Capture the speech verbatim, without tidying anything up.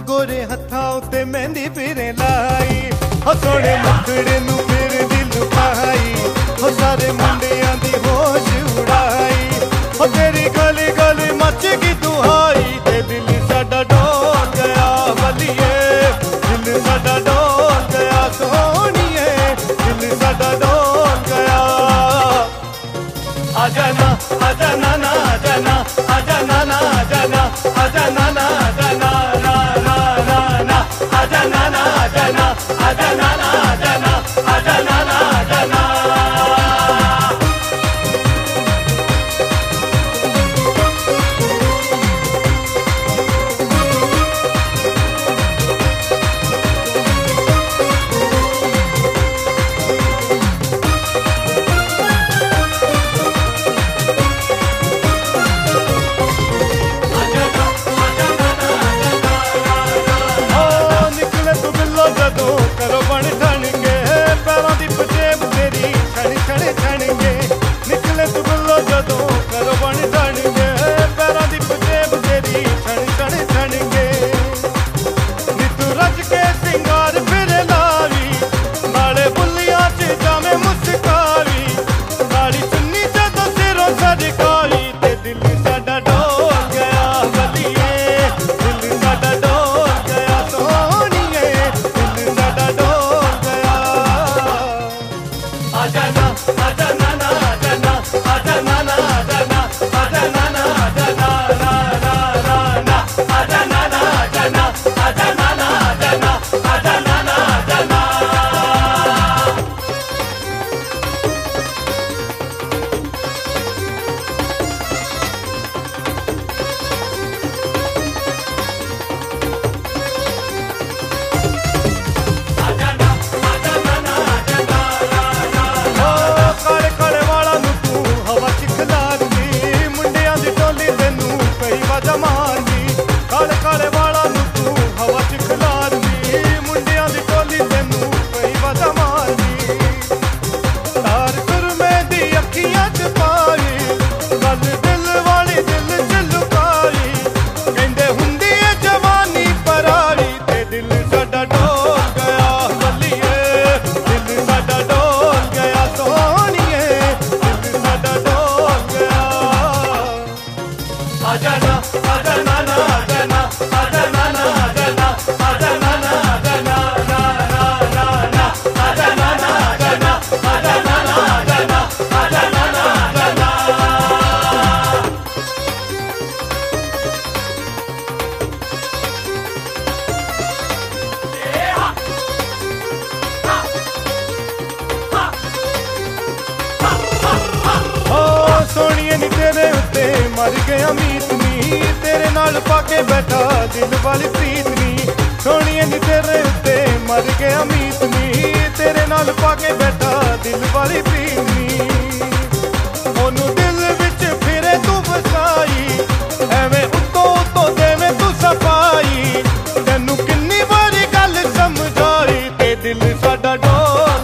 गोरे हत्थां उत्ते मेहंदी फिरे लाई, हो सोने मुखड़े नू फिर दिल पाई, हो सारे मुंडियां दी होश उड़ाई, हो तेरी गली गली मच गई दुहाई, ते दिल साडा डोल गया बलिए, दिल साडा डोल गया सोहणिए, दिल साडा डोल गया। आजा ना आजा ना ना आजा ना आजा ना ना आजा ना आजा ना ना आजा ना ना ना ना ना आजा ना ना आजा ना आजा ना ना आजा ना आजा ना ना आजा ना। करो बन ठणगे पैरों की पजेब तेरी छण छण छणगे, निकले तू बिल्लो जदों करो बन ठणगे पैरों की पजेब तेरी छण छण छणगे, नी तू रज के सिंगार फिर लावी, नाले बुलियां च जावे मुस्कावी, काली चुन्नी जदों सिरों सरकावी, ते दिल साडा डोल गया बलिए, दिल साडा डोल गया सोहणिए, दिल साडा डोल गया। आजा ना आजा ना ना आजा ना आजा ना ना आजा ना आजा ना ना आजा ना ना ना ना ना आजा ना ना आजा ना आजा ना ना आजा ना आजा ना ना आजा ना। काले काले वाला नू तू हवा च खिलारदी, मुंडियां दी टोली तेनू पई वजा मारदी, तार सुरमे दी अखियां च पाई, गल दिल वाली दिल च लुकाई, कहंदे हुंदी ए जवानी पराई, ते दिल साडा डोल गया बलिए, दिल साडा डोल गया सोहणिए, दिल साडा डोल गया। आजा ना आजा ना ना आजा ना आजा ना ना आजा ना आजा ना ना आजा ना ना ना ना ना आजा ना ना आजा ना आजा ना ना आजा ना आजा ना ना आजा ना। ओ सोनिए नी तेरे उत्ते मर गया मीत नी, तेरे नाल पाके बैठा दिल वाली प्रीत नी, सोनिए नी तेरे उत्ते मर गया मीत नी, तेरे नाल पाके बैठा दिल वाली प्रीत नी, ओनू दिल विच फिरे तू वसाई, एवें उत्तों उत्तों देवें तू सफाई, तैनू किन्नी बारी गल समझाई, ते दिल साडा डोल